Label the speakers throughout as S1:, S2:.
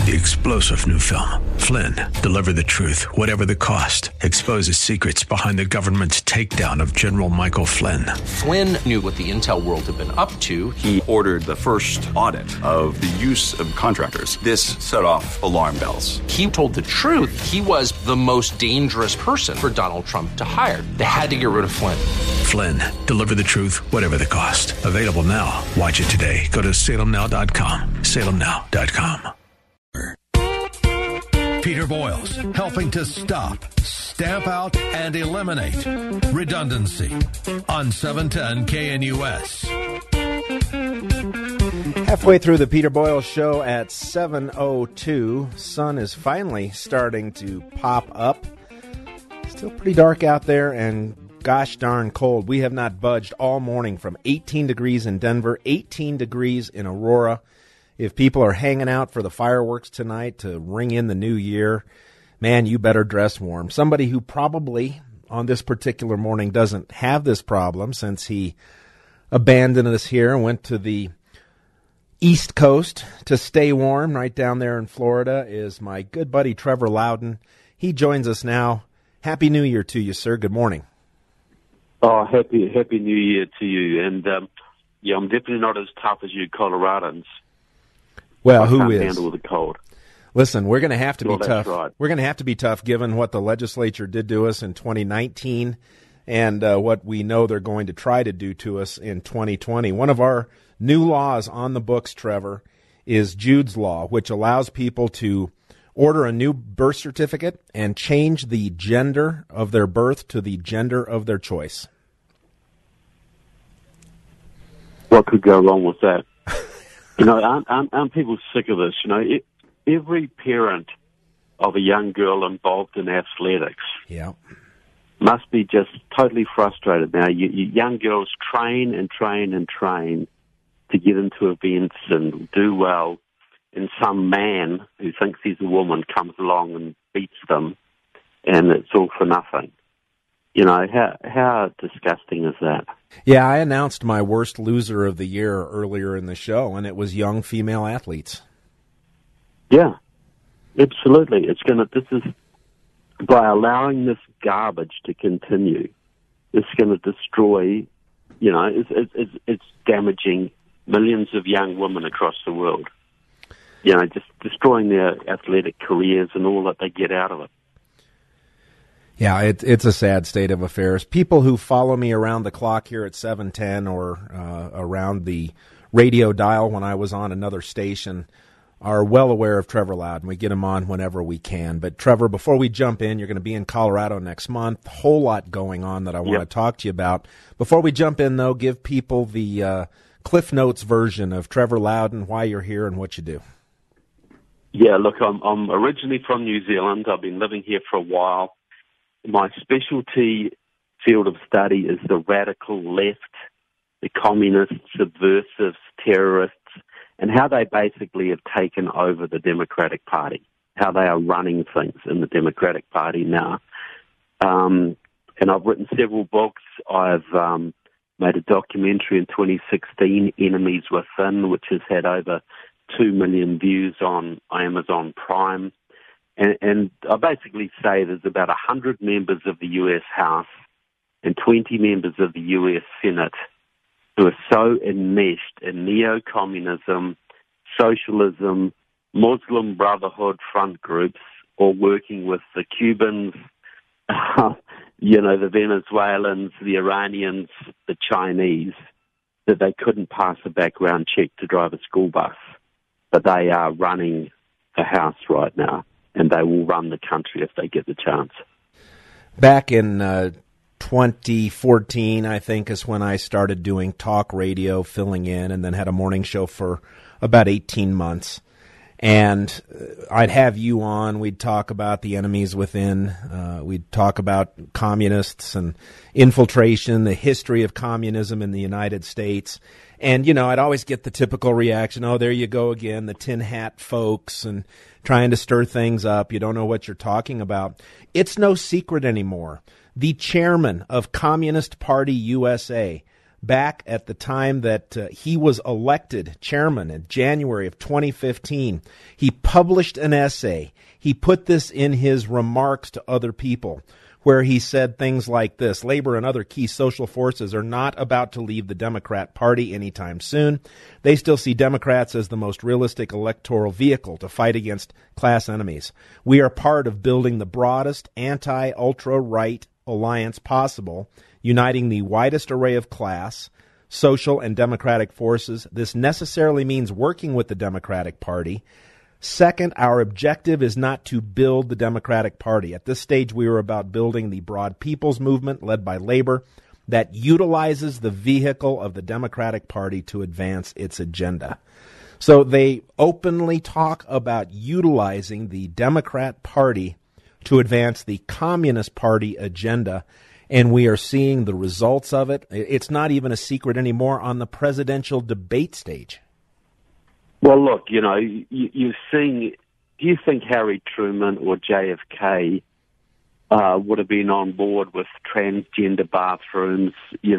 S1: The explosive new film, Flynn, deliver the truth, whatever the cost, exposes secrets behind the government's takedown of General Michael Flynn.
S2: Flynn knew what the intel world had been up to.
S3: He ordered the first audit of the use of contractors. This set off alarm bells.
S2: He told the truth. He was the most dangerous person for Donald Trump to hire. They had to get rid of Flynn.
S1: Flynn, deliver the truth, whatever the cost. Available now. Watch it today. Go to salemnow.com. salemnow.com.
S4: Peter Boyles, helping to stop, stamp out, and eliminate redundancy on 710 KNUS.
S5: Halfway through the Peter Boyles Show at 7:02. Sun is finally starting to pop up. Still pretty dark out there and gosh darn cold. We have not budged all morning from 18 degrees in Denver, 18 degrees in Aurora. If people are hanging out for the fireworks tonight to ring in the new year, man, you better dress warm. Somebody who probably on this particular morning doesn't have this problem since he abandoned us here and went to the East Coast to stay warm right down there in Florida is my good buddy Trevor Loudon. He joins us now. Happy New Year to you, sir. Good morning.
S6: Oh, happy New Year to you. And, I'm definitely not as tough as you Coloradans.
S5: Well,
S6: I
S5: who
S6: can't
S5: is?
S6: handle the cold.
S5: Listen, we're going to have to be tough.
S6: Right.
S5: We're going to have to be tough given what the legislature did to us in 2019 and what we know they're going to try to do to us in 2020. One of our new laws on the books, Trevor, is Jude's Law, which allows people to order a new birth certificate and change the gender of their birth to the gender of their choice.
S6: What could go wrong with that? Aren't people sick of this? Every parent of a young girl involved in athletics must be just totally frustrated now. Young girls train and train and train to get into events and do well, and some man who thinks he's a woman comes along and beats them, and it's all for nothing. How disgusting is that?
S5: Yeah, I announced my worst loser of the year earlier in the show, and it was young female athletes. Yeah,
S6: absolutely. This is by allowing this garbage to continue, it's going to destroy, it's damaging millions of young women across the world. Just destroying their athletic careers and all that they get out of it.
S5: Yeah, it's a sad state of affairs. People who follow me around the clock here at 710 or around the radio dial when I was on another station are well aware of Trevor Loudon. We get him on whenever we can. But, Trevor, before we jump in, you're going to be in Colorado next month. A whole lot going on that I want to talk to you about. Before we jump in, though, give people the Cliff Notes version of Trevor Loudon, why you're here and what you do.
S6: Yeah, look, I'm originally from New Zealand. I've been living here for a while. My specialty field of study is the radical left, the communists, subversives, terrorists, and how they basically have taken over the Democratic Party, how they are running things in the Democratic Party now. And I've written several books. I've made a documentary in 2016, Enemies Within, which has had over 2 million views on Amazon Prime. And I basically say there's about 100 members of the U.S. House and 20 members of the U.S. Senate who are so enmeshed in neo-communism, socialism, Muslim Brotherhood front groups, or working with the Cubans, the Venezuelans, the Iranians, the Chinese, that they couldn't pass a background check to drive a school bus. But they are running the House right now, and they will run the country if they get the chance.
S5: Back in 2014, I think, is when I started doing talk radio, filling in, and then had a morning show for about 18 months. And I'd have you on. We'd talk about the enemies within. We'd talk about communists and infiltration, the history of communism in the United States. And, I'd always get the typical reaction, oh, there you go again, the tin hat folks, and trying to stir things up. You don't know what you're talking about. It's no secret anymore. The chairman of Communist Party USA, back at the time that he was elected chairman in January of 2015. He published an essay. He put this in his remarks to other people, where he said things like this: labor and other key social forces are not about to leave the Democrat Party anytime soon. They still see Democrats as the most realistic electoral vehicle to fight against class enemies. We are part of building the broadest anti-ultra-right alliance possible, uniting the widest array of class, social, and democratic forces. This necessarily means working with the Democratic Party. Second, our objective is not to build the Democratic Party. At this stage, we are about building the broad people's movement led by labor that utilizes the vehicle of the Democratic Party to advance its agenda. So they openly talk about utilizing the Democrat Party to advance the Communist Party agenda, and we are seeing the results of it. It's not even a secret anymore on the presidential debate stage.
S6: Well, look, you're seeing. Do you think Harry Truman or JFK would have been on board with transgender bathrooms?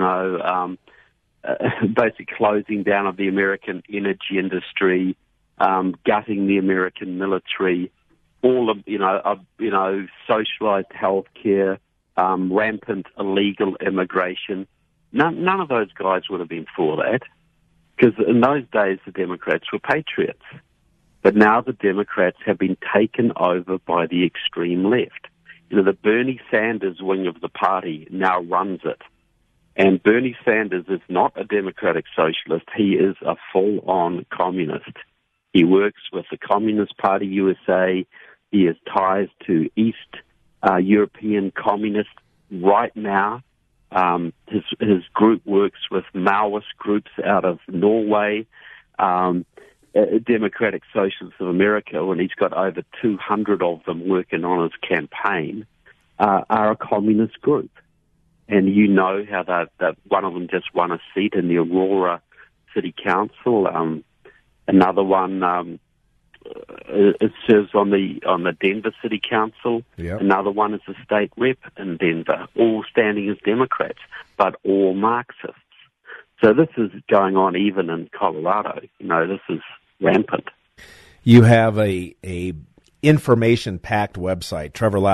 S6: Basically closing down of the American energy industry, gutting the American military, all of socialized health care, rampant illegal immigration. None of those guys would have been for that. Because in those days, the Democrats were patriots. But now the Democrats have been taken over by the extreme left. The Bernie Sanders wing of the party now runs it. And Bernie Sanders is not a democratic socialist. He is a full-on communist. He works with the Communist Party USA. He has ties to East European communists right now. His group works with Maoist groups out of Norway, Democratic Socialists of America, and he's got over 200 of them working on his campaign, are a communist group. And you know how that one of them just won a seat in the Aurora City Council. Another one it serves on the Denver City Council. Yep. Another one is a state rep in Denver, all standing as Democrats, but all Marxists. So this is going on even in Colorado. This is rampant.
S5: You have a information-packed website,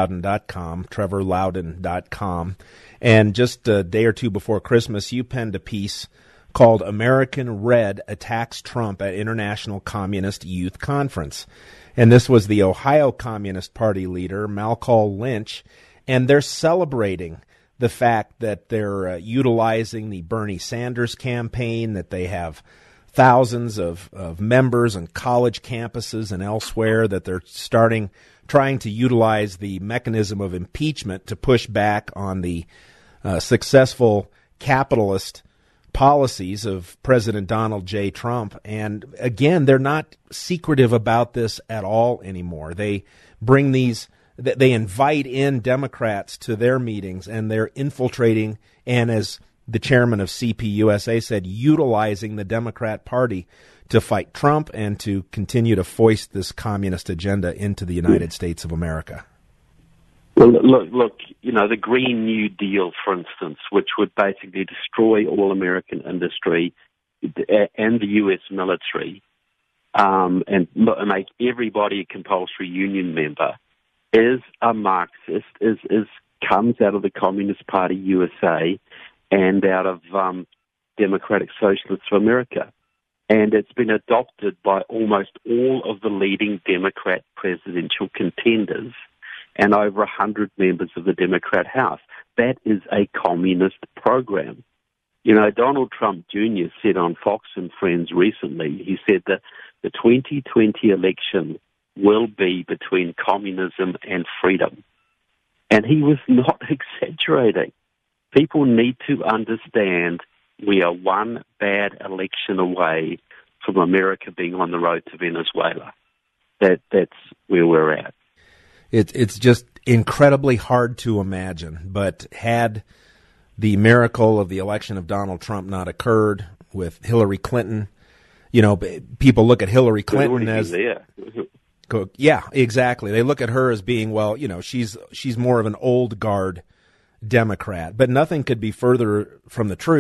S5: trevorloudon.com, and just a day or two before Christmas, you penned a piece called American Red Attacks Trump at International Communist Youth Conference. And this was the Ohio Communist Party leader, Malcolm Lynch, and they're celebrating the fact that they're utilizing the Bernie Sanders campaign, that they have thousands of members on college campuses and elsewhere, that they're trying to utilize the mechanism of impeachment to push back on the successful capitalist policies of President Donald J. Trump. And again, they're not secretive about this at all anymore. They they invite in Democrats to their meetings, and they're infiltrating, and as the chairman of CPUSA said, utilizing the Democrat Party to fight Trump and to continue to foist this communist agenda into the United States of America.
S6: Well, look, the Green New Deal, for instance, which would basically destroy all American industry and the U.S. military and make everybody a compulsory union member, is a Marxist, comes out of the Communist Party USA and out of Democratic Socialists of America. And it's been adopted by almost all of the leading Democrat presidential contenders and over 100 members of the Democrat House. That is a communist program. Donald Trump Jr. said on Fox and Friends recently, he said that the 2020 election will be between communism and freedom. And he was not exaggerating. People need to understand we are one bad election away from America being on the road to Venezuela. That's where we're at.
S5: It's just incredibly hard to imagine, but had the miracle of the election of Donald Trump not occurred with Hillary Clinton, people look at Hillary Clinton as
S6: there.
S5: Yeah, exactly. They look at her as being, she's more of an old guard Democrat, but nothing could be further from the truth.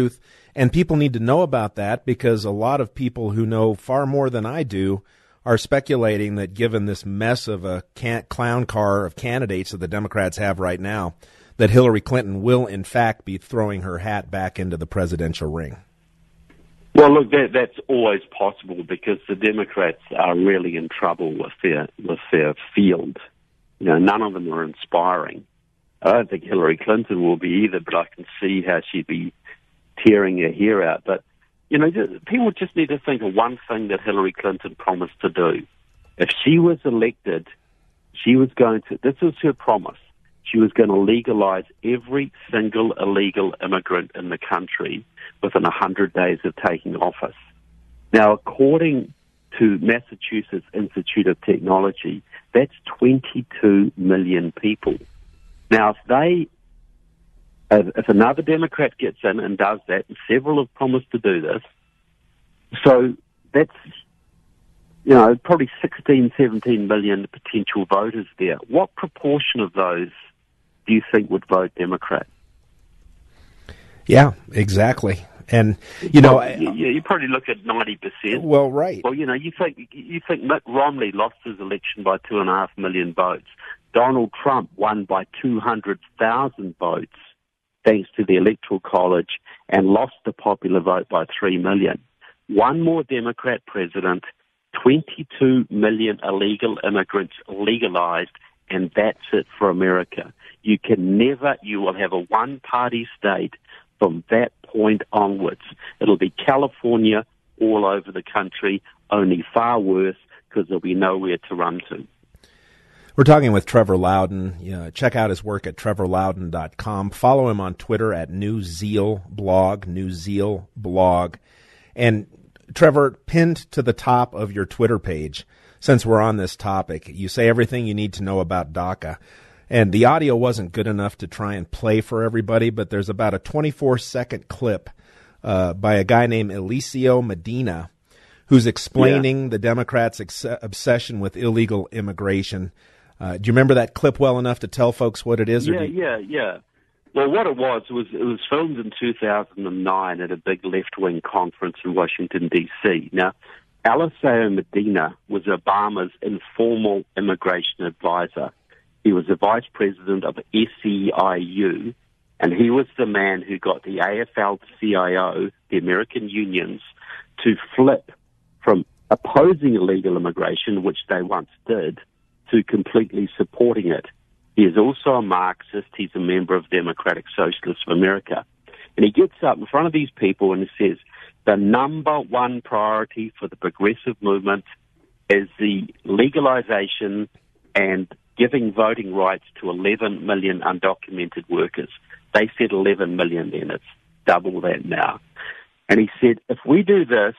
S5: And people need to know about that because a lot of people who know far more than I do are speculating that given this mess of a clown car of candidates that the Democrats have right now, that Hillary Clinton will, in fact, be throwing her hat back into the presidential ring.
S6: Well, look, that's always possible because the Democrats are really in trouble with their field. You know, none of them are inspiring. I don't think Hillary Clinton will be either, but I can see how she'd be tearing her hair out. But, you know, people just need to think of one thing that Hillary Clinton promised to do. If she was elected, she was going to, this was her promise, she was going to legalize every single illegal immigrant in the country within 100 days of taking office. Now, according to Massachusetts Institute of Technology, that's 22 million people. Now, if another Democrat gets in and does that, and several have promised to do this, so that's, you know, probably 16, 17 million potential voters there. What proportion of those do you think would vote Democrat?
S5: Yeah, exactly. And, you know...
S6: you probably look at 90%.
S5: Well, right.
S6: Well, you know, you think Mitt Romney lost his election by 2.5 million votes. Donald Trump won by 200,000 votes thanks to the Electoral College and lost the popular vote by 3 million. One more Democrat president, 22 million illegal immigrants legalized, and that's it for America. You will have a one-party state from that point onwards. It'll be California all over the country, only far worse because there'll be nowhere to run to.
S5: We're talking with Trevor Loudon. Check out his work at trevorloudon.com. Follow him on Twitter at New Zeal Blog. And Trevor, pinned to the top of your Twitter page, since we're on this topic, you say everything you need to know about DACA. And the audio wasn't good enough to try and play for everybody, but there's about a 24-second clip by a guy named Eliseo Medina who's explaining the Democrats' obsession with illegal immigration. Do you remember that clip well enough to tell folks what it is?
S6: Yeah. Well, what it was filmed in 2009 at a big left-wing conference in Washington, D.C. Now, Eliseo Medina was Obama's informal immigration advisor. He was the vice president of SEIU, and he was the man who got the AFL-CIO, the American unions, to flip from opposing illegal immigration, which they once did, to completely supporting it. He is also a Marxist. He's a member of Democratic Socialists of America. And he gets up in front of these people and he says, the number one priority for the progressive movement is the legalization and giving voting rights to 11 million undocumented workers. They said 11 million then. It's double that now. And he said, if we do this,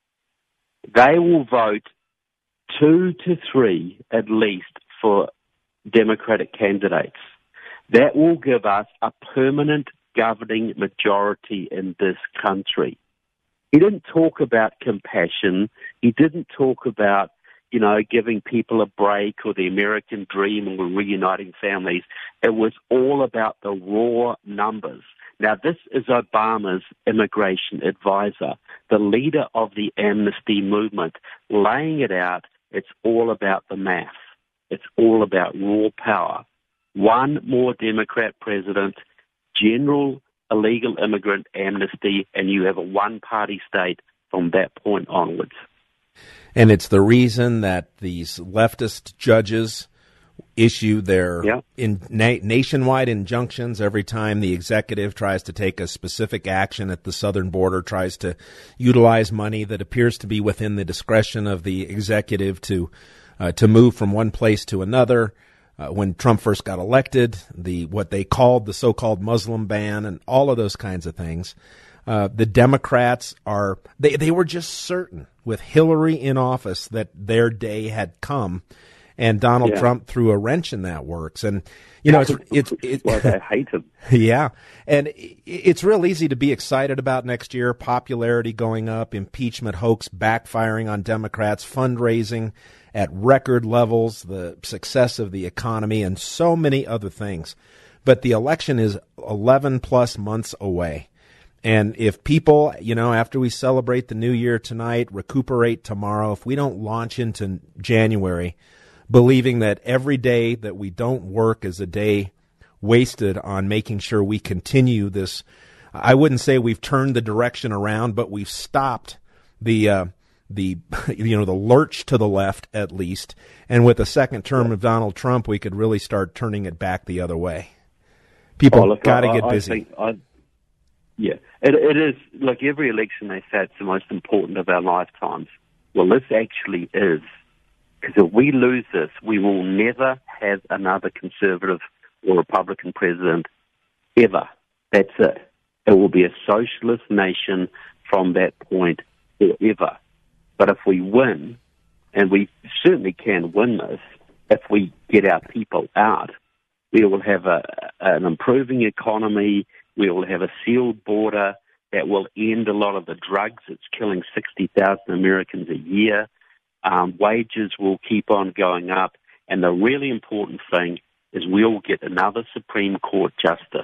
S6: they will vote 2 to 3 at least for Democratic candidates. That will give us a permanent governing majority in this country. He didn't talk about compassion. He didn't talk about, giving people a break or the American dream or reuniting families. It was all about the raw numbers. Now, this is Obama's immigration advisor, the leader of the amnesty movement, laying it out. It's all about the math. It's all about raw power. One more Democrat president, general illegal immigrant amnesty, and you have a one-party state from that point onwards.
S5: And it's the reason that these leftist judges issue their nationwide injunctions every time the executive tries to take a specific action at the southern border, tries to utilize money that appears to be within the discretion of the executive to move from one place to another. When Trump first got elected, what they called the so-called Muslim ban and all of those kinds of things. The Democrats they were just certain with Hillary in office that their day had come, and Donald Trump threw a wrench in that works. And it's
S6: why they hate him.
S5: Yeah, and it's real easy to be excited about next year. Popularity going up, impeachment hoax backfiring on Democrats, fundraising at record levels, the success of the economy, and so many other things. But the election is 11 plus months away. And if people, after we celebrate the new year tonight, recuperate tomorrow, if we don't launch into January believing that every day that we don't work is a day wasted on making sure we continue this, I wouldn't say we've turned the direction around, but we've stopped the lurch to the left at least. And with the second term of Donald Trump, we could really start turning it back the other way. People got to get busy.
S6: It is, like every election they say it's the most important of our lifetimes. Well, this actually is, because if we lose this, we will never have another conservative or Republican president ever. That's it. It will be a socialist nation from that point forever. But if we win, and we certainly can win this, if we get our people out, we will have an improving economy. We will have a sealed border that will end a lot of the drugs that's killing 60,000 Americans a year. Wages will keep on going up. And the really important thing is we'll get another Supreme Court justice.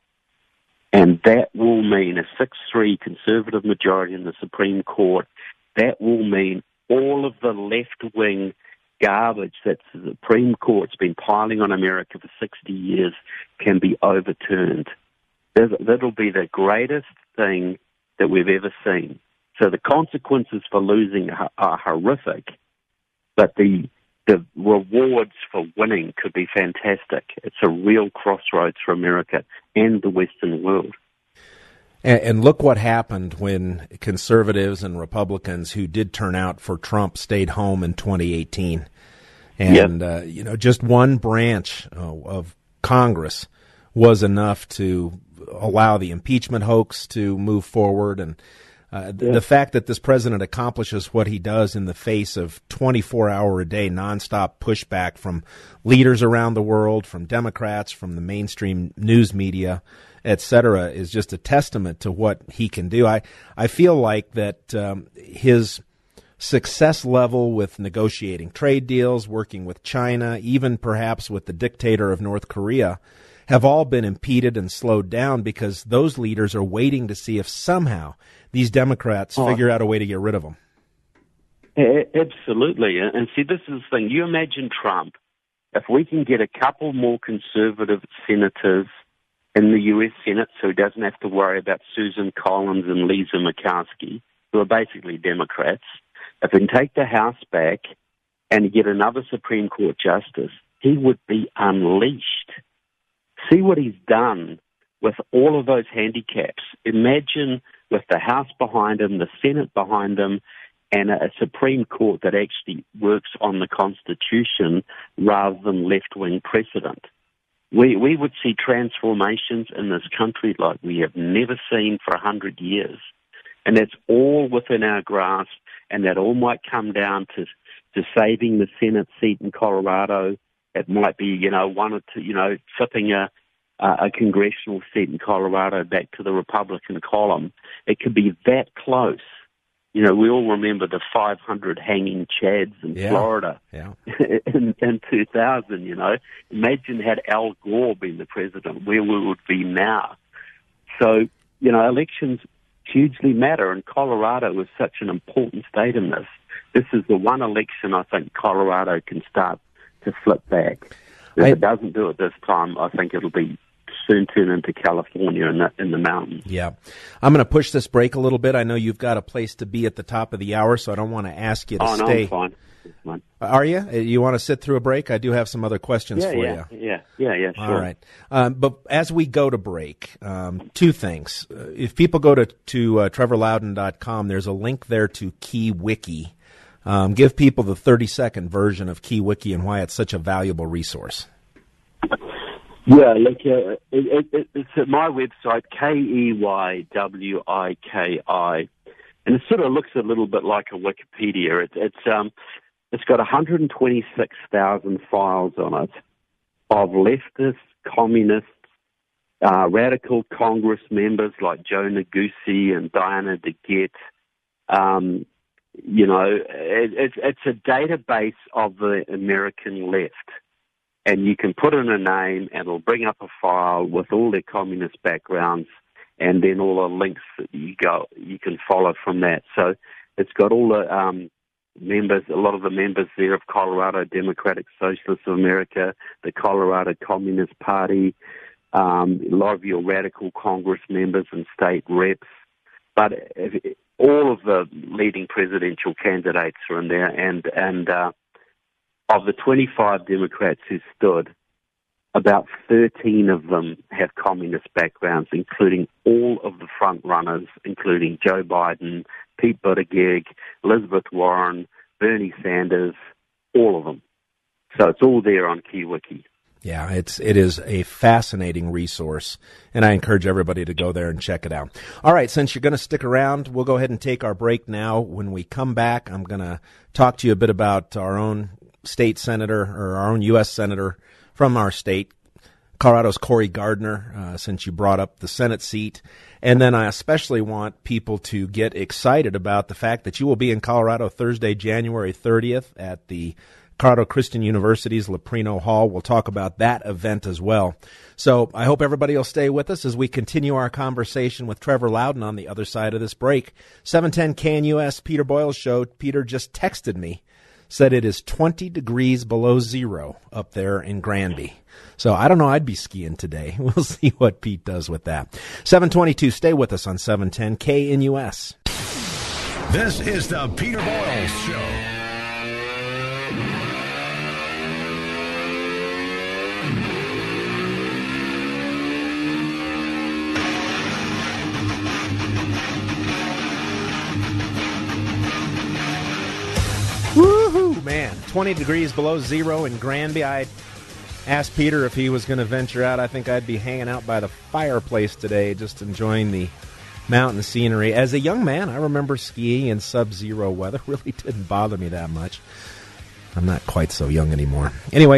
S6: And that will mean a 6-3 conservative majority in the Supreme Court. That will mean all of the left-wing garbage that the Supreme Court's been piling on America for 60 years can be overturned. That'll be the greatest thing that we've ever seen. So the consequences for losing are horrific, but the rewards for winning could be fantastic. It's a real crossroads for America and the Western world.
S5: And look what happened when conservatives and Republicans who did turn out for Trump stayed home in 2018. And, just one branch of Congress was enough to allow the impeachment hoax to move forward. And the fact that this president accomplishes what he does in the face of 24-hour-a-day nonstop pushback from leaders around the world, from Democrats, from the mainstream news media, et cetera, is just a testament to what he can do. I feel like that his success level with negotiating trade deals, working with China, even perhaps with the dictator of North Korea, have all been impeded and slowed down because those leaders are waiting to see if somehow these Democrats figure out a way to get rid of them.
S6: Absolutely. And see, this is the thing. You imagine Trump, if we can get a couple more conservative senators in the U.S. Senate so he doesn't have to worry about Susan Collins and Lisa Murkowski, who are basically Democrats, if we can take the House back and get another Supreme Court justice, he would be unleashed. See what he's done with all of those handicaps. Imagine with the House behind him, the Senate behind him, and a Supreme Court that actually works on the Constitution rather than left-wing precedent. We would see transformations in this country like we have never seen for 100 years. And that's all within our grasp, and that all might come down to saving the Senate seat in Colorado. It might be, one or two, flipping a congressional seat in Colorado back to the Republican column. It could be that close. We all remember the 500 hanging chads in Florida in 2000, Imagine had Al Gore been the president, where we would be now. So, elections hugely matter, and Colorado is such an important state in this. This is the one election I think Colorado can start to flip back. If it doesn't do it this time, I think it'll be soon turn into California in the mountains.
S5: Yeah. I'm going to push this break a little bit. I know you've got a place to be at the top of the hour, so I don't want to ask you to stay.
S6: No, I'm fine. It's fine.
S5: Are you? You want to sit through a break? I do have some other questions for you.
S6: Yeah, sure.
S5: All right. But as we go to break, two things. If people go to trevorloudon.com, there's a link there to KeyWiki. Give people the 30-second version of KeyWiki and why it's such a valuable resource.
S6: Yeah, it's at my website, KeyWiki, and it sort of looks a little bit like a Wikipedia. It's got 126,000 files on it of leftists, communists, radical Congress members like Joe Neguse and Diana DeGette. It's a database of the American left. And you can put in a name and it'll bring up a file with all their communist backgrounds. and then all the links that you can follow from that. So it's got all the members, a lot of the members there of Colorado Democratic Socialists of America, the Colorado Communist Party, a lot of your radical Congress members and state reps, but all of the leading presidential candidates are in there, and of the 25 Democrats who stood, about 13 of them have communist backgrounds, including all of the front runners, including Joe Biden, Pete Buttigieg, Elizabeth Warren, Bernie Sanders, all of them. So it's all there on KeyWiki.
S5: Yeah, it is a fascinating resource, and I encourage everybody to go there and check it out. All right, since you're going to stick around, we'll go ahead and take our break now. When we come back, I'm going to talk to you a bit about our own state senator, or our own U.S. senator from our state, Colorado's Cory Gardner, since you brought up the Senate seat. And then I especially want people to get excited about the fact that you will be in Colorado Thursday, January 30th at the Colorado Christian University's Leprino Hall. We'll talk about that event as well. So I hope everybody will stay with us as we continue our conversation with Trevor Loudon on the other side of this break. 710 KNUS, Peter Boyles Show. Peter just texted me, said it is 20 degrees below zero up there in Granby. So I don't know, I'd be skiing today. We'll see what Pete does with that. 722, stay with us on 710 KNUS.
S4: This is the Peter Boyles Show.
S5: Woohoo, man. 20 degrees below zero in Granby. I asked Peter if he was going to venture out. I think I'd be hanging out by the fireplace today, just enjoying the mountain scenery. As a young man, I remember skiing in sub-zero weather. Really didn't bother me that much. I'm not quite so young anymore. Anyway,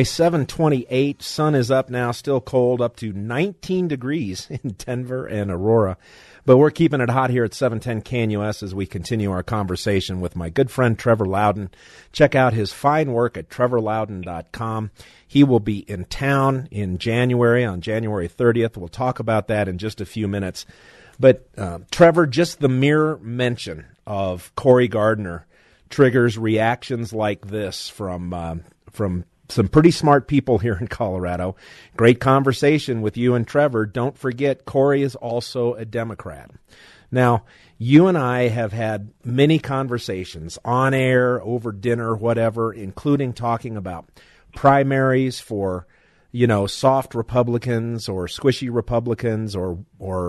S5: 7:28. Sun is up now, still cold, up to 19 degrees in Denver and Aurora. But we're keeping it hot here at 710 KNUS as we continue our conversation with my good friend Trevor Loudon. Check out his fine work at trevorloudon.com. He will be in town in January, on January 30th. We'll talk about that in just a few minutes. But Trevor, just the mere mention of Cory Gardner triggers reactions like this from some pretty smart people here in Colorado. Great conversation with you and Trevor. Don't forget, Cory is also a Democrat. Now, you and I have had many conversations on air, over dinner, whatever, including talking about primaries for, soft Republicans or squishy Republicans or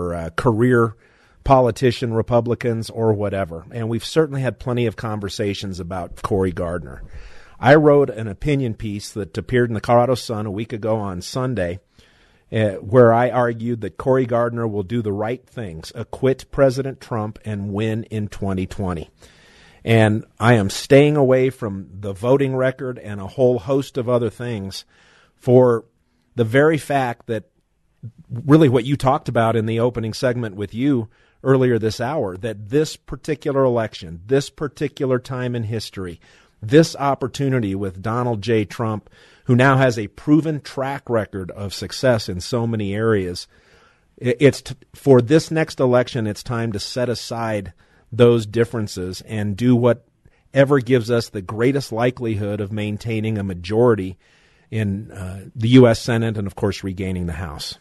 S5: career politician Republicans or whatever. And we've certainly had plenty of conversations about Cory Gardner. I wrote an opinion piece that appeared in the Colorado Sun a week ago on Sunday, where I argued that Cory Gardner will do the right things, acquit President Trump, and win in 2020. And I am staying away from the voting record and a whole host of other things for the very fact that really what you talked about in the opening segment with you earlier this hour, that this particular election, this particular time in history, this opportunity with Donald J. Trump, who now has a proven track record of success in so many areas, for this next election, it's time to set aside those differences and do whatever gives us the greatest likelihood of maintaining a majority in the U.S. Senate and, of course, regaining the House.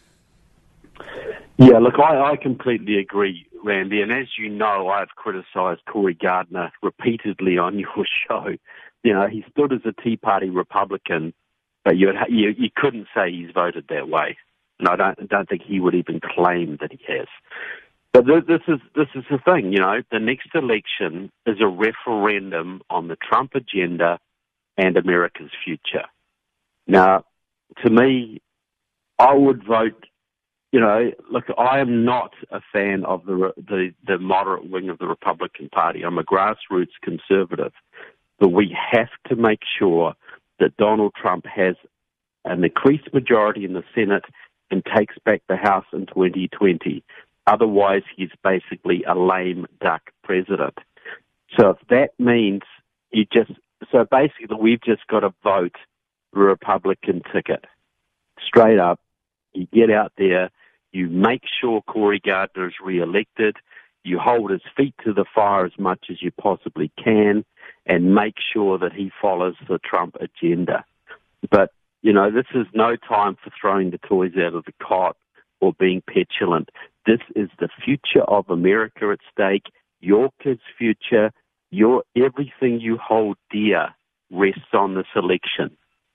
S6: Yeah, look, I completely agree, Randy. And as you know, I've criticized Cory Gardner repeatedly on your show. He stood as a Tea Party Republican, but you couldn't say he's voted that way. And I don't think he would even claim that he has. But this is the thing, the next election is a referendum on the Trump agenda and America's future. Now, to me, I would vote. Look, I am not a fan of the moderate wing of the Republican Party. I'm a grassroots conservative. But we have to make sure that Donald Trump has an increased majority in the Senate and takes back the House in 2020. Otherwise, he's basically a lame duck president. So if that means basically we've just got to vote the Republican ticket. Straight up, you get out there, You make sure Cory Gardner is re-elected. You hold his feet to the fire as much as you possibly can and make sure that he follows the Trump agenda. But, this is no time for throwing the toys out of the cot or being petulant. This is the future of America at stake, your kids' future, everything you hold dear rests on this election.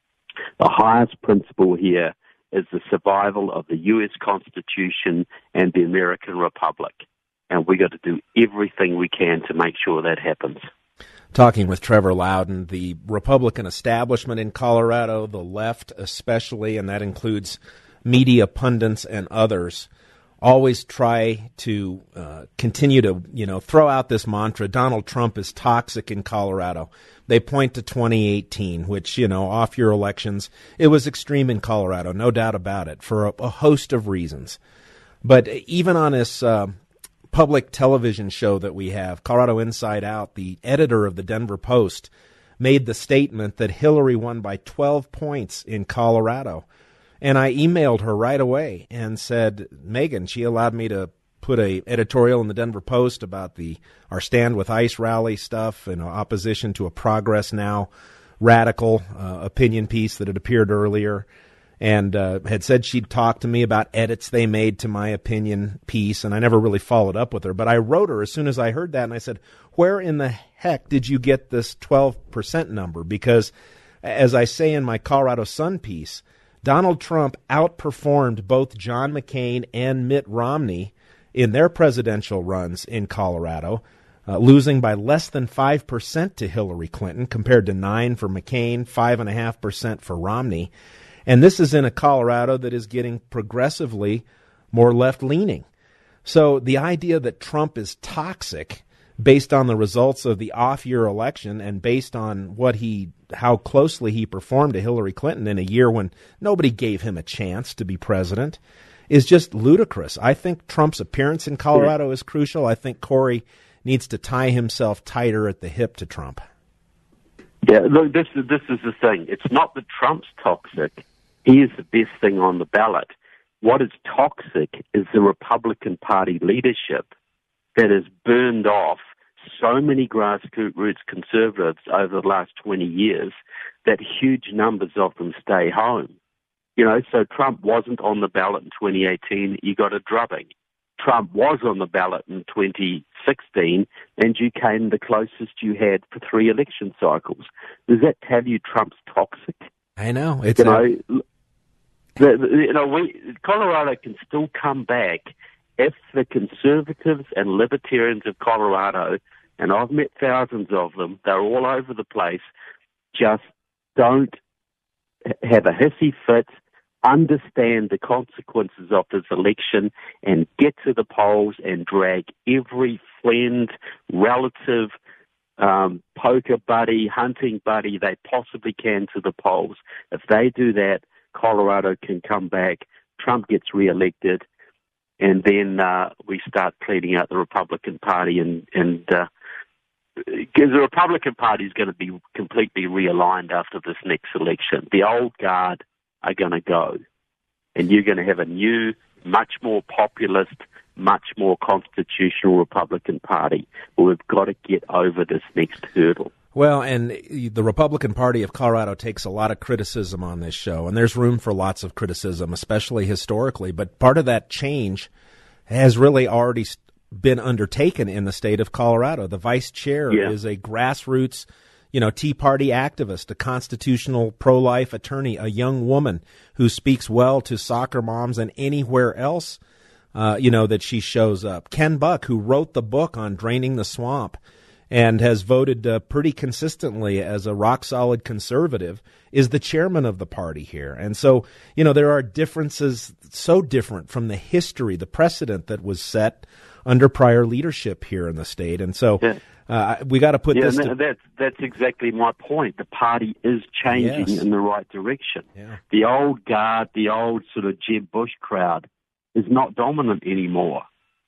S6: The highest principle here is the survival of the U.S. Constitution and the American Republic. And we got to do everything we can to make sure that happens.
S5: Talking with Trevor Loudon, the Republican establishment in Colorado, the left especially, and that includes media pundits and others, always try to continue to, throw out this mantra, Donald Trump is toxic in Colorado. They point to 2018, which, off year elections, it was extreme in Colorado, no doubt about it, for a host of reasons. But even on this public television show that we have, Colorado Inside Out, the editor of the Denver Post made the statement that Hillary won by 12 points in Colorado. And I emailed her right away and said, Megan, she allowed me to put a editorial in the Denver Post about our Stand with ICE rally stuff in opposition to a Progress Now radical opinion piece that had appeared earlier, and had said she'd talk to me about edits they made to my opinion piece, and I never really followed up with her. But I wrote her as soon as I heard that, and I said, where in the heck did you get this 12% number? Because, as I say in my Colorado Sun piece, Donald Trump outperformed both John McCain and Mitt Romney in their presidential runs in Colorado, losing by less than 5% to Hillary Clinton, compared to 9% for McCain, 5.5% for Romney. And this is in a Colorado that is getting progressively more left-leaning. So the idea that Trump is toxic based on the results of the off-year election and based on how closely he performed to Hillary Clinton in a year when nobody gave him a chance to be president is just ludicrous. I think Trump's appearance in Colorado is crucial. I think Cory needs to tie himself tighter at the hip to Trump.
S6: Yeah, look, this is the thing. It's not that Trump's toxic. He is the best thing on the ballot. What is toxic is the Republican Party leadership that has burned off so many grassroots conservatives over the last 20 years that huge numbers of them stay home. So Trump wasn't on the ballot in 2018, you got a drubbing. Trump was on the ballot in 2016, and you came the closest you had for 3 election cycles. Does that tell you Trump's toxic?
S5: I know.
S6: Colorado can still come back if the conservatives and libertarians of Colorado, and I've met thousands of them, they're all over the place, just don't have a hissy fit, understand the consequences of this election, and get to the polls and drag every friend, relative, poker buddy, hunting buddy they possibly can to the polls. If they do that, Colorado can come back, Trump gets reelected, and then we start cleaning out the Republican Party, and because the Republican Party is going to be completely realigned after this next election. The old guard are going to go, and you're going to have a new, much more populist, much more constitutional Republican Party. We've got to get over this next hurdle.
S5: Well, and the Republican Party of Colorado takes a lot of criticism on this show, and there's room for lots of criticism, especially historically. But part of that change has really already been undertaken in the state of Colorado. The vice chair is a grassroots, Tea Party activist, a constitutional pro-life attorney, a young woman who speaks well to soccer moms and anywhere else, that she shows up. Ken Buck, who wrote the book on draining the swamp and has voted pretty consistently as a rock-solid conservative, is the chairman of the party here. And so, there are differences so different from the history, the precedent that was set under prior leadership here in the state. And so we got to put this...
S6: That's exactly my point. The party is changing in the right direction.
S5: Yeah.
S6: The old guard, the old sort of Jeb Bush crowd is not dominant anymore.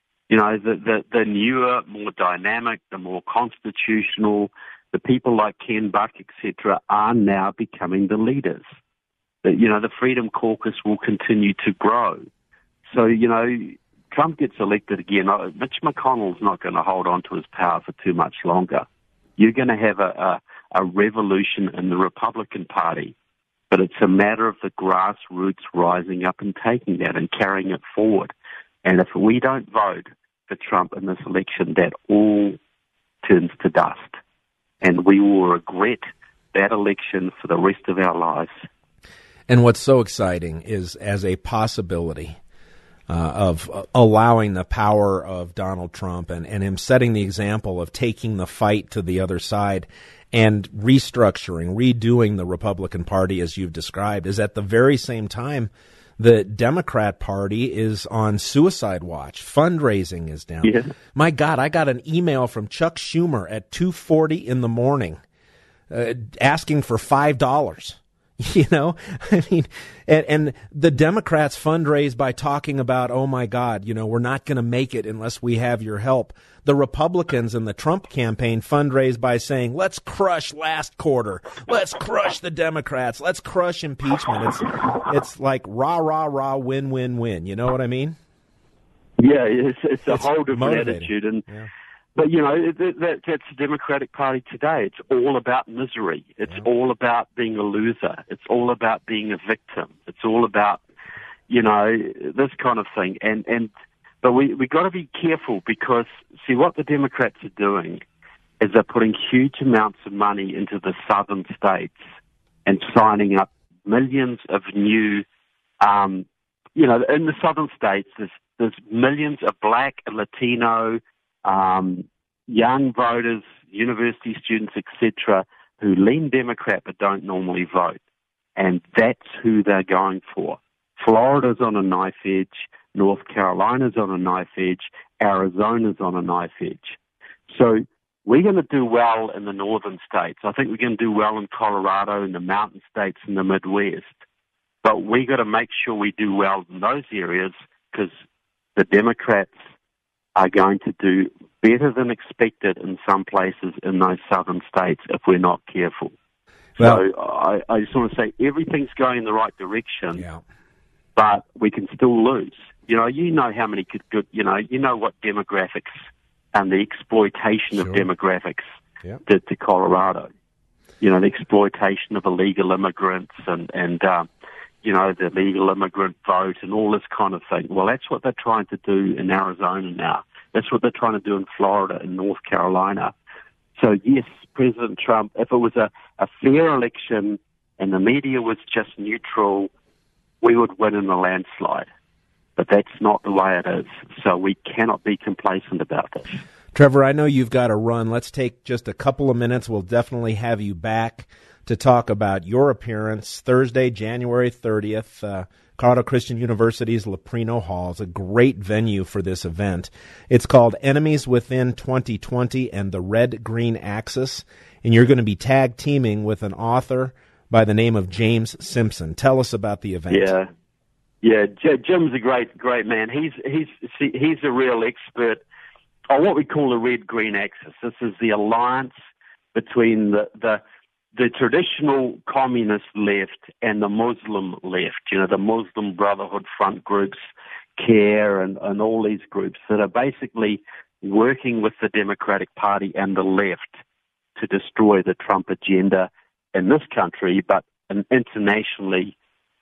S6: The newer, more dynamic, the more constitutional, the people like Ken Buck, etc., are now becoming the leaders. The Freedom Caucus will continue to grow. So, Trump gets elected again. Mitch McConnell's not going to hold on to his power for too much longer. You're going to have a revolution in the Republican Party, but it's a matter of the grassroots rising up and taking that and carrying it forward. And if we don't vote for Trump in this election, that all turns to dust. And we will regret that election for the rest of our lives.
S5: And what's so exciting is, as a possibility of allowing the power of Donald Trump and him setting the example of taking the fight to the other side and restructuring, redoing the Republican Party as you've described, is at the very same time the Democrat Party is on suicide watch. Fundraising is down.
S6: Yeah.
S5: My God, I got an email from Chuck Schumer at 2:40 in the morning asking for $5. I mean, and the Democrats fundraise by talking about, oh my God, we're not going to make it unless we have your help. The Republicans in the Trump campaign fundraise by saying, let's crush last quarter. Let's crush the Democrats. Let's crush impeachment. It's like rah, rah, rah, win, win, win. You know what I mean?
S6: Yeah, it's a whole different
S5: motivating.
S6: attitude. And
S5: yeah.
S6: But, that's the Democratic Party today. It's all about misery. It's all about being a loser. It's all about being a victim. It's all about, this kind of thing. But we got to be careful because, see, what the Democrats are doing is they're putting huge amounts of money into the southern states and signing up millions of new, in the southern states, there's millions of black and Latino young voters, university students, etc., who lean Democrat but don't normally vote. And that's who they're going for. Florida's on a knife edge. North Carolina's on a knife edge. Arizona's on a knife edge. So we're going to do well in the northern states. I think we're going to do well in Colorado and the mountain states in the Midwest. But we got to make sure we do well in those areas because the Democrats are going to do better than expected in some places in those southern states if we're not careful. Well, so I just want to say everything's going in the right direction, but we can still lose. You know how many good, you know what demographics and the exploitation of demographics did to Colorado. The exploitation of illegal immigrants and the legal immigrant vote and all this kind of thing. Well, that's what they're trying to do in Arizona now. That's what they're trying to do in Florida and North Carolina. So, yes, President Trump, if it was a fair election and the media was just neutral, we would win in a landslide. But that's not the way it is. So we cannot be complacent about this.
S5: Trevor, I know you've got to run. Let's take just a couple of minutes. We'll definitely have you back to talk about your appearance Thursday, January 30th, Colorado Christian University's Leprino Hall is a great venue for this event. It's called Enemies Within 2020 and the Red-Green Axis, and you're going to be tag teaming with an author by the name of James Simpson. Tell us about the event.
S6: Yeah, Jim's a great man. He's a real expert on what we call the Red-Green Axis. This is the alliance between the traditional communist left and the Muslim left, the Muslim Brotherhood Front groups, CARE, and all these groups that are basically working with the Democratic Party and the left to destroy the Trump agenda in this country, but internationally,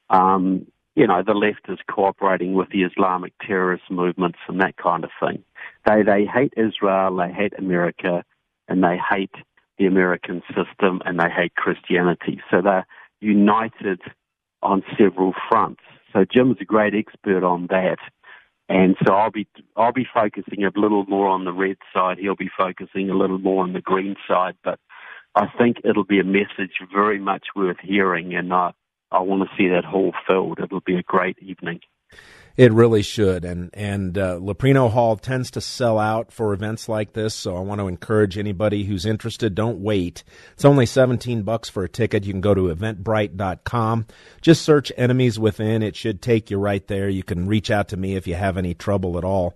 S6: the left is cooperating with the Islamic terrorist movements and that kind of thing. They hate Israel, they hate America, and they hate the American system, and they hate Christianity. So they're united on several fronts. So Jim's a great expert on that, and so I'll be focusing a little more on the red side. He'll be focusing a little more on the green side. But I think it'll be a message very much worth hearing, and I want to see that hall filled. It'll be a great evening.
S5: It really should, and Leprino Hall tends to sell out for events like this, so I want to encourage anybody who's interested, don't wait. It's only $17 for a ticket. You can go to eventbrite.com. Just search Enemies Within. It should take you right there. You can reach out to me if you have any trouble at all.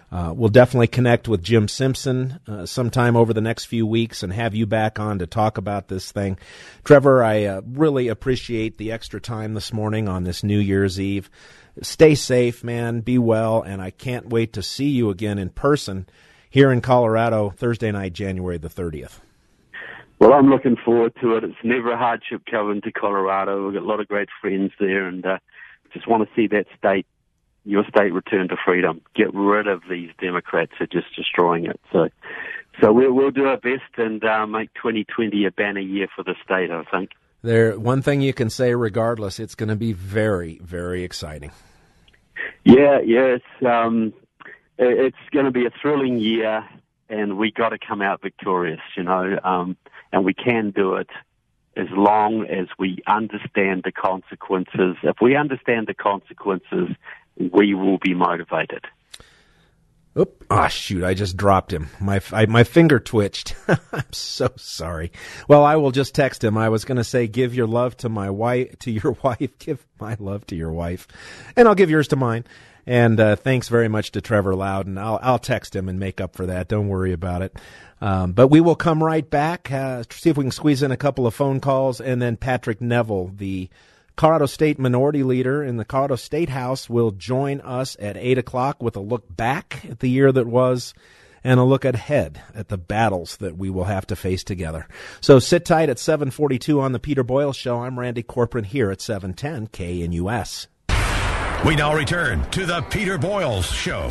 S5: We'll definitely connect with Jim Simpson sometime over the next few weeks and have you back on to talk about this thing. Trevor, I really appreciate the extra time this morning on this New Year's Eve. Stay safe, man. Be well, and I can't wait to see you again in person here in Colorado Thursday night, January the 30th.
S6: Well, I'm looking forward to it. It's never a hardship coming to Colorado. We've got a lot of great friends there, and just want to see that state, your state, return to freedom. Get rid of these Democrats who are just destroying it. So we'll do our best and make 2020 a banner year for the state, I think.
S5: One thing you can say regardless, it's going to be very, very exciting.
S6: Yeah, it's going to be a thrilling year, and we got to come out victorious, and we can do it as long as we understand the consequences. If we understand the consequences, we will be motivated.
S5: Oop! Ah, shoot! I just dropped him. My finger twitched. I'm so sorry. Well, I will just text him. I was going to say, give your love to my wife, to your wife. Give my love to your wife, and I'll give yours to mine. And thanks very much to Trevor Loudon. I'll text him and make up for that. Don't worry about it. But we will come right back. See if we can squeeze in a couple of phone calls, and then Patrick Neville, the Colorado State Minority Leader in the Colorado State House, will join us at 8 o'clock with a look back at the year that was and a look ahead at the battles that we will have to face together. So sit tight at 7:42 on the Peter Boyle Show. I'm Randy Corcoran here at 710 KNUS.
S4: We now return to the Peter Boyle Show.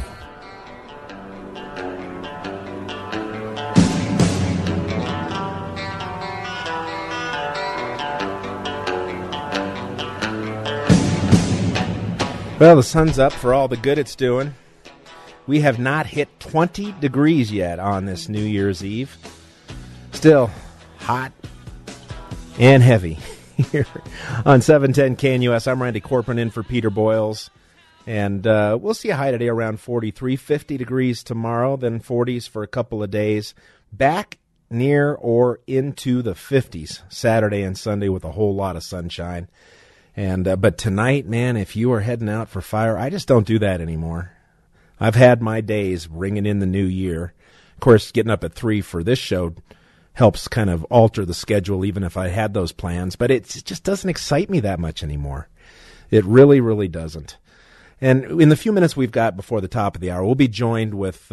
S5: Well, the sun's up for all the good it's doing. We have not hit 20 degrees yet on this New Year's Eve. Still hot and heavy here on 710 KNUS. I'm Randy Corcoran in for Peter Boyles. And we'll see a high today around 43, 50 degrees tomorrow, then 40s for a couple of days. Back near or into the 50s Saturday and Sunday with a whole lot of sunshine. And but tonight, man, if you are heading out for fire, I just don't do that anymore. I've had my days ringing in the new year. Of course, getting up at 3 for this show helps kind of alter the schedule, even if I had those plans. But it just doesn't excite me that much anymore. It really, really doesn't. And in the few minutes we've got before the top of the hour, we'll be joined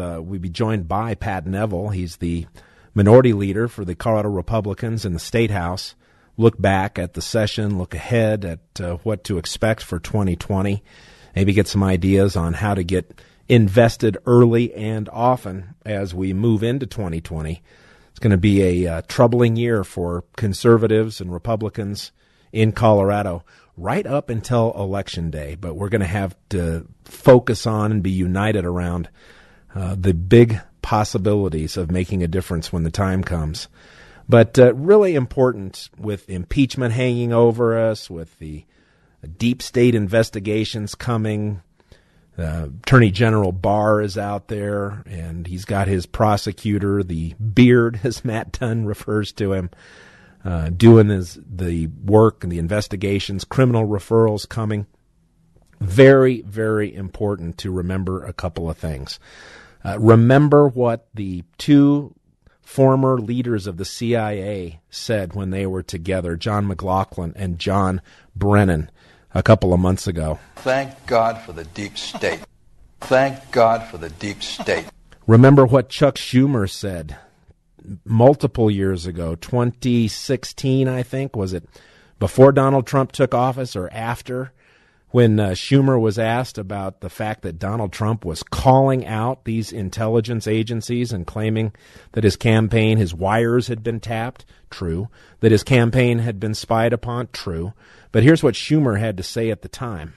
S5: by Pat Neville. He's the minority leader for the Colorado Republicans in the State House. Look back at the session, look ahead at what to expect for 2020, maybe get some ideas on how to get invested early and often as we move into 2020. It's going to be a troubling year for conservatives and Republicans in Colorado right up until Election Day, but we're going to have to focus on and be united around the big possibilities of making a difference when the time comes. But really important with impeachment hanging over us, with the deep state investigations coming. Attorney General Barr is out there, and he's got his prosecutor, the Beard, as Matt Dunn refers to him, doing the work and the investigations, criminal referrals coming. Very, very important to remember a couple of things. Remember what the two former leaders of the CIA said when they were together, John McLaughlin and John Brennan, a couple of months ago.
S7: Thank God for the deep state. Thank God for the deep state.
S5: Remember what Chuck Schumer said multiple years ago, 2016, I think. Was it before Donald Trump took office or after? When Schumer was asked about the fact that Donald Trump was calling out these intelligence agencies and claiming that his campaign, his wires had been tapped, true. That his campaign had been spied upon, true. But here's what Schumer had to say at the time.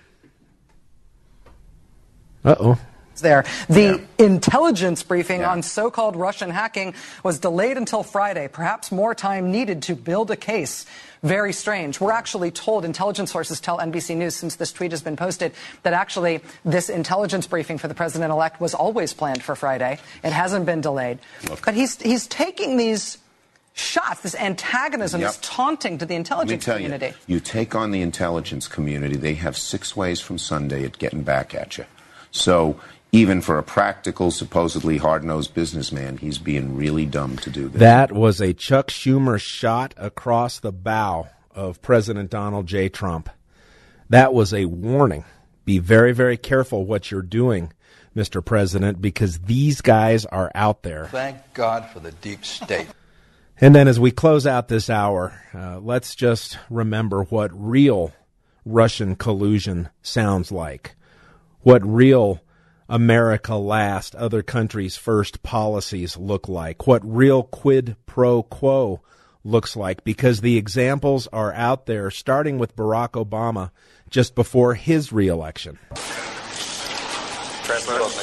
S5: Uh-oh.
S8: There. The intelligence briefing on so-called Russian hacking was delayed until Friday. Perhaps more time needed to build a case. Very strange. We're actually told, intelligence sources tell NBC News since this tweet has been posted, that actually this intelligence briefing for the president-elect was always planned for Friday. It hasn't been delayed. Look. But he's taking these shots, this antagonism, this taunting to the intelligence community.
S9: You take on the intelligence community, they have 6 ways from Sunday at getting back at you. So even for a practical, supposedly hard-nosed businessman, he's being really dumb to do this.
S5: That was a Chuck Schumer shot across the bow of President Donald J. Trump. That was a warning. Be very, very careful what you're doing, Mr. President, because these guys are out there.
S7: Thank God for the deep state.
S5: And then as we close out this hour, let's just remember what real Russian collusion sounds like, what real America last, other countries first policies look like, what real quid pro quo looks like, because the examples are out there, starting with Barack Obama just before his reelection.
S10: It's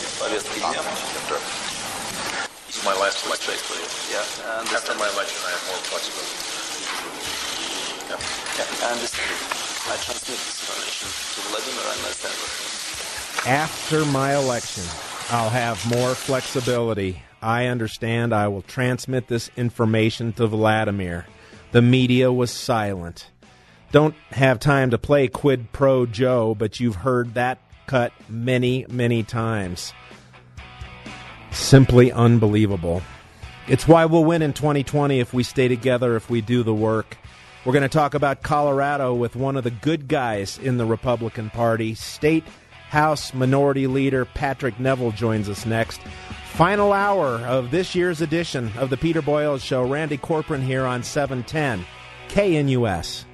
S10: my last election for you. Yeah, after my election, I have more flexibility.
S11: I understand. I transmit this information to Vladimir and Alexander.
S5: After my election, I'll have more flexibility. I understand. I will transmit this information to Vladimir. The media was silent. Don't have time to play Quid Pro Joe, but you've heard that cut many, many times. Simply unbelievable. It's why we'll win in 2020 if we stay together, if we do the work. We're going to talk about Colorado with one of the good guys in the Republican Party. State House Minority Leader Patrick Neville joins us next. Final hour of this year's edition of the Peter Boyle Show. Randy Corcoran here on 710 KNUS.